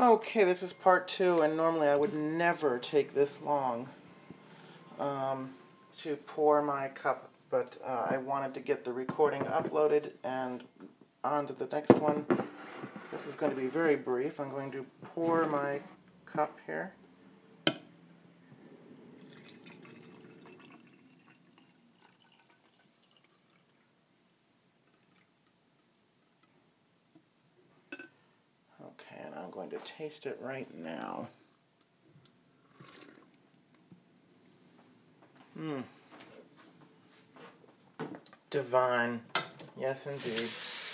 Okay, this is part 2, and normally I would never take this long to pour my cup, but I wanted to get the recording uploaded and on to the next one. This is going to be very brief. I'm going to pour my cup here. Okay, and I'm going to taste it right now. Divine. Yes, indeed.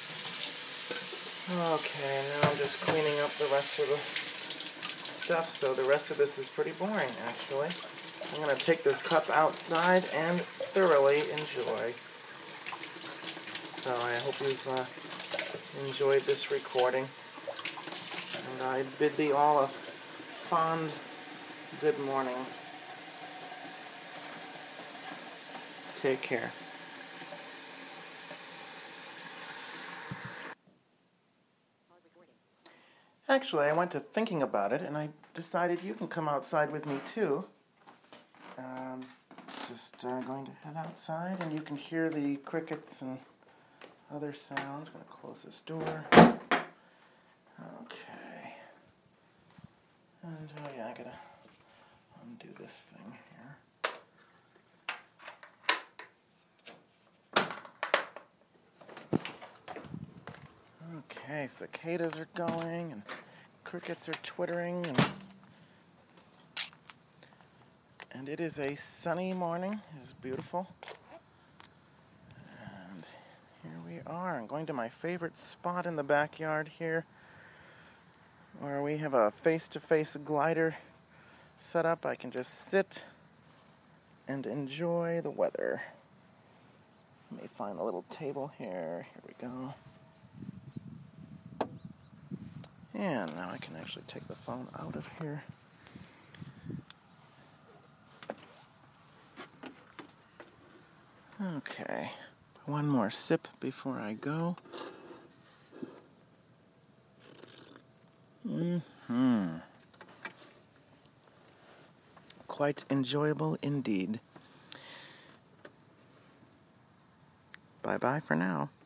Okay, now I'm just cleaning up the rest of the stuff, so the rest of this is pretty boring, actually. I'm going to take this cup outside and thoroughly enjoy. So I hope you've enjoyed this recording, and I bid thee all a fond good morning. Take care. Actually, I went to thinking about it, and I decided you can come outside with me too. Just going to head outside, and you can hear the crickets and other sounds. I'm going to close this door. Okay. And oh yeah, I gotta undo this thing here. Okay, cicadas are going, and crickets are twittering, and it is a sunny morning. It is beautiful. And here we are. I'm going to my favorite spot in the backyard here, where we have a face-to-face glider set up. I can just sit and enjoy the weather. Let me find a little table here. Here we go. And now I can actually take the phone out of here. Okay, one more sip before I go. Quite enjoyable indeed. Bye-bye for now.